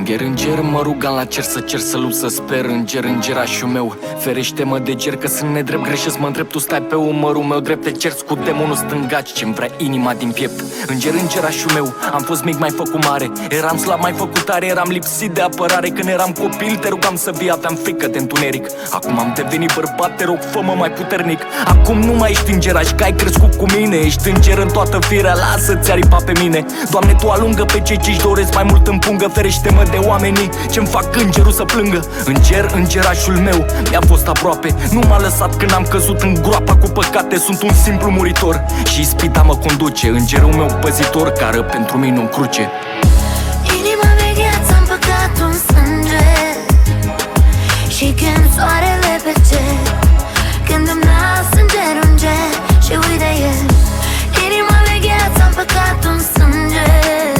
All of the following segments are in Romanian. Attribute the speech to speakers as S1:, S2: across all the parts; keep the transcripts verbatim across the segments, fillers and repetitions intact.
S1: Înger, înger, mă rugam la cer să cer să lupt să sper. Înger, îngerașul meu, ferește-mă de ger, că sunt nedrept, greșesc, mă întreb, tu stai pe umărul meu drept. Te cerți cu demonul stângaci ce-mi vrea inima din piept. Înger, îngerașul meu, am fost mic, mai făcut mare. Eram slab, mai făcut tare, eram lipsit de apărare. Când eram copil, te rugam să vii, aveam frică de întuneric. Acum am devenit bărbat, te rog, fă-mă mai puternic. Acum nu mai ești îngeraș, că ai crescut cu mine. Ești înger în toată firea, lasă-ți aripa pe mine. Doamne, tu alungă pe cei ce-și doresc mai mult în pungă. Ferește-mă de oamenii ce-mi fac îngerul să plângă. Înger, îngerașul meu, mi-a fost aproape. Nu m-a lăsat când am căzut în groapa cu păcate. Sunt un simplu muritor și ispita mă conduce. Îngerul meu păzitor, cară pentru mine în cruce.
S2: Inima mea gheață, am păcat un sânge și chem soarele pe cer. Când îmi las înger, înger și uite el. Inima mea gheață, am păcat un sânge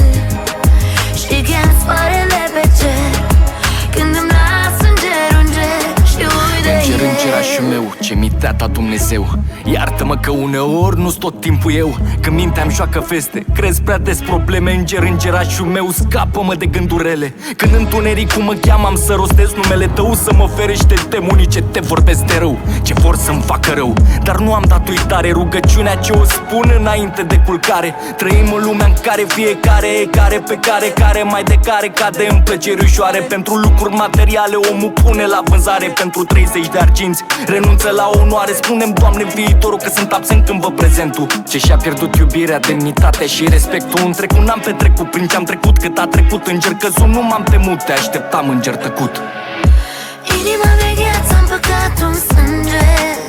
S2: și chem soarele pe cer. Când îmi las înger, înger și uite el.
S1: Înger, îngerașul meu, ce mi te-a dat Dumnezeu. Iartă-mă că uneori nu-s tot timpul eu, că mintea-mi joacă feste, crezi prea des probleme. Înger, îngerașul meu, scapă-mă de gânduri rele. Când întunericul mă cheamă, am să rostesc numele tău. Să mă ferește demonii ce te vorbesc de rău, ce vor să-mi facă rău. Dar nu am dat uitare, rugăciunea ce o spun înainte de culcare. Trăim în lumea în care fiecare e care pe care, care mai de care cade în plăceri ușoare. Pentru lucruri materiale omul pune la vânzare. Pentru treizeci de arginți renunță la onoare. Spune-mi, Doamne, viitorul, că sunt absent când văd prezentul. Ce și-a pierdut iubirea, demnitatea și respectul. În trecut n-am petrecut, prin ce-am trecut, cât a trecut. Înger căzut, nu m-am temut, te așteptam, înger tăcut.
S2: Inima mea gheață, am păcat un sânge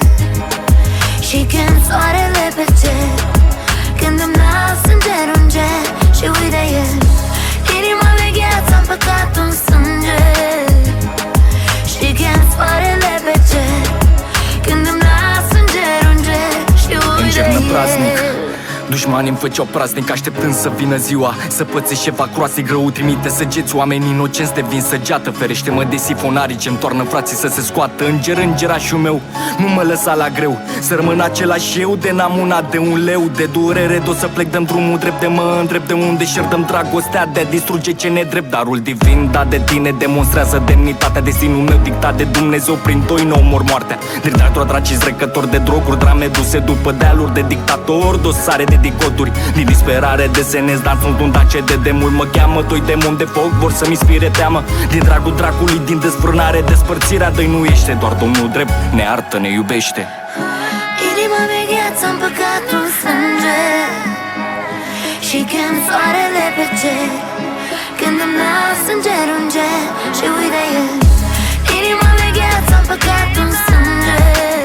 S2: și chem soarele pe cer. Când îmi las înger, înger și uite el. Inima mea gheață, am păcat un sânge și chem soarele pe cer. Când îmi las înger, înger și uite el.
S1: Dușmanii îmi făceau praznic, așteptând să vină ziua. Să pățești ceva croase greu, trimite săgeți. Oameni inocenți devin săgeată. Ferește-mă de sifonarii ce-mi toarnă frații să se scoată. Înger, îngerașul meu, nu mă lăsa la greu. Să rămân același eu, de n-am una de un leu. De durere d-o să plec, dăm drumul drept de mă îndrept. De unde șerdăm dragostea de a distruge ce nedrept. Darul divin dat de tine demonstrează demnitatea. Destinul meu dictat de Dumnezeu, prin doi nou mor moartea. Dictator, draci, zrecători de droguri, drame duse după dealuri de dictator, dosare de dicoturi, din disperare desenez, dar sunt un dace de demult. Mă cheamă doi demoni de foc, vor să-mi inspire teamă. Din dragul dracului, din dezbrânare, despărțirea dăinuiește. Doar Domnul drept ne artă, ne iubește.
S2: Inima mea gheață, am păcat un sânge și chem soarele pe cer. Când îmi las înger, înger și uite el. Inima mea gheață, am păcat un sânge